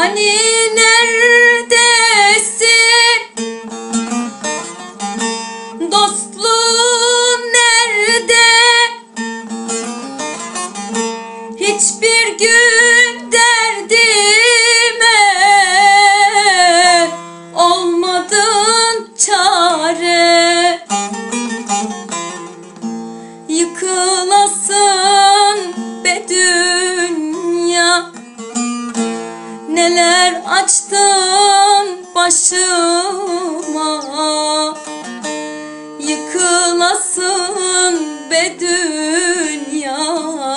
Hani neredesin? Dostluğun nerede? Hiçbir gün derdime olmadın çare. Yıkılasın be dünya, neler açtın başıma. Yıkılasın be dünya,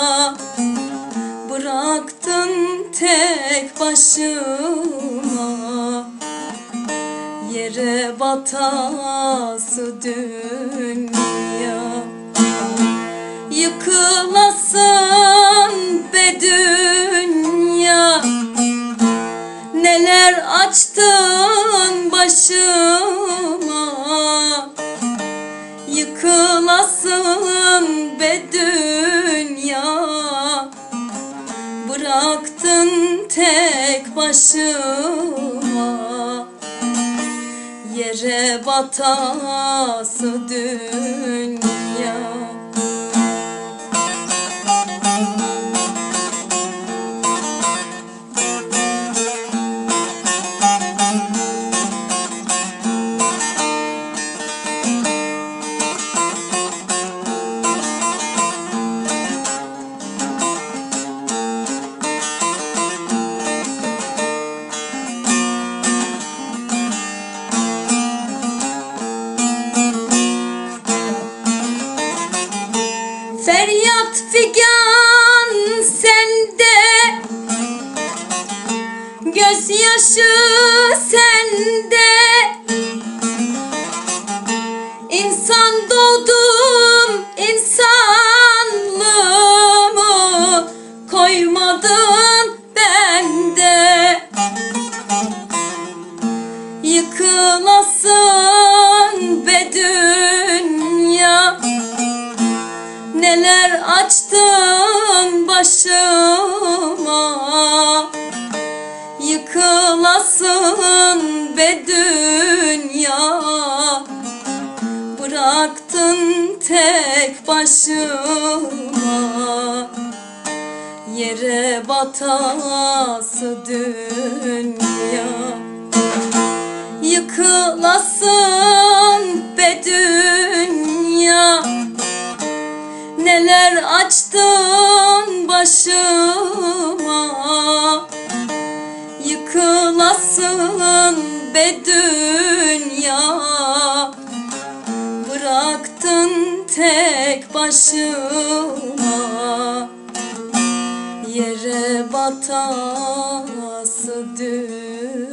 bıraktın tek başıma. Yere batası dünya. Yıkılasın be dünya, neler açtın başıma. Yıkılasın be dünya, bıraktın tek başıma. Yere batası dünya. Feryat figan sende, gözyaşı sende. İnsan doğdum, insanlığımı koymadın bende. Yıkılasın be dünya, neler açtın başıma. Yıkılasın be dünya, bıraktın tek başıma. Yere batası dünya. Yıkılasın be dünya, neler açtın başıma. Yıkılasın be dünya, bıraktın tek başıma. Yere batası dünya.